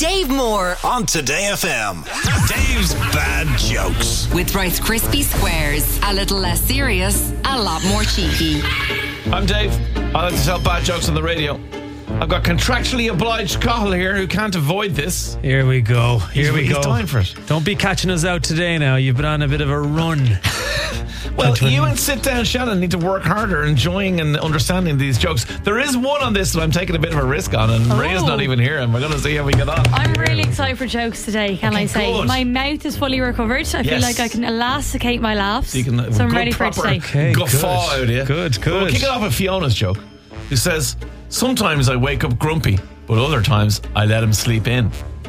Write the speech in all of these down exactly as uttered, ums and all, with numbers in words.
Dave Moore on Today F M. Dave's bad jokes. with Rice Krispie Squares. A little less serious, a lot more cheeky. I'm Dave. I like to tell bad jokes on the radio. I've got contractually obliged Cathal here who can't avoid this. Here we go. Here He's- we he's go. dying for it. Don't be catching us out today now. You've been on a bit of a run. Well, Catch one. you and Sit Down Shannon need to work harder enjoying and understanding these jokes. There is one on this that I'm taking a bit of a risk on, and Ray's not even here, and we're going to see how we get on. I'm really excited for jokes today, can Okay, I say? good. My mouth is fully recovered. I feel Yes. like I can elasticate my laughs. You can, uh, so I'm good ready for it proper today. Okay, guffaw good. out of you. Good, good. We'll kick it off with Fiona's joke, who says, sometimes I wake up grumpy, but other times I let him sleep in.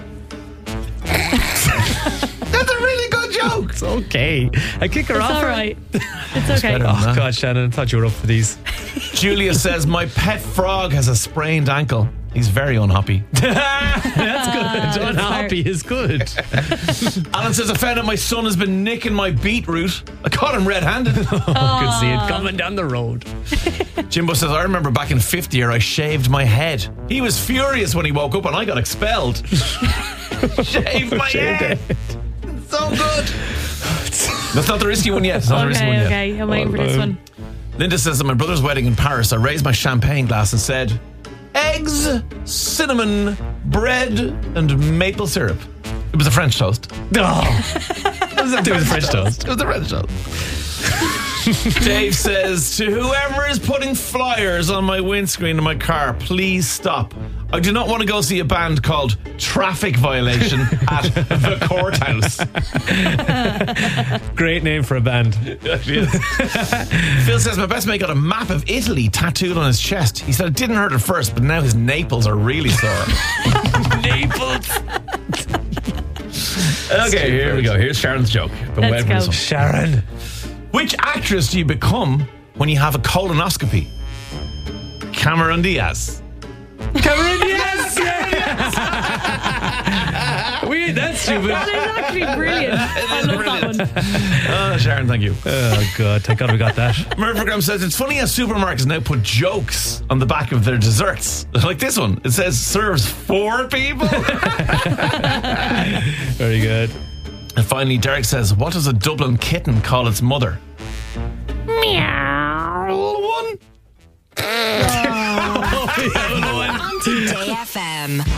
That's a really good joke. It's okay. I kick her It's off. all her. right. It's okay. better. Oh, God, Shannon, I thought you were up for these. Julia says, my pet frog has a sprained ankle. He's very unhappy. That's good. Unhappy is good. Alan says, I found out my son has been nicking my beetroot. I caught him red-handed. Oh, I could see it coming down the road. Jimbo says, I remember back in fifth year I shaved my head. He was furious when he woke up and I got expelled. Shaved my Shaved head. So good. That's not the risky one yet. It's not the risky one Okay, yet. okay. I'm waiting for this one. Linda says, at my brother's wedding in Paris, I raised my champagne glass and said, eggs, cinnamon, bread, and maple syrup. It was a French toast. Oh. It was a French toast. It was a French toast. Dave says, to whoever is putting flyers on my windscreen in my car, please stop. I do not want to go see a band called Traffic Violation at the Courthouse. Great name for a band. Phil says, my best mate got a map of Italy tattooed on his chest. He said it didn't hurt at first, but now his naples are really sore. Naples. Okay, here we go. Here's Sharon's joke. Been Let's waiting for this go. one. Sharon. Which actress do you become when you have a colonoscopy? Cameron Diaz. Cameron, yes! We, that's stupid. That is actually brilliant. I love brilliant. that one. Oh, Sharon, thank you. Oh, God. Thank God we got that. Murphygram says, it's funny how supermarkets now put jokes on the back of their desserts. Like this one. It says, serves four people. Very good. And finally, Derek says, what does a Dublin kitten call its mother? Meow. One. On Today F M.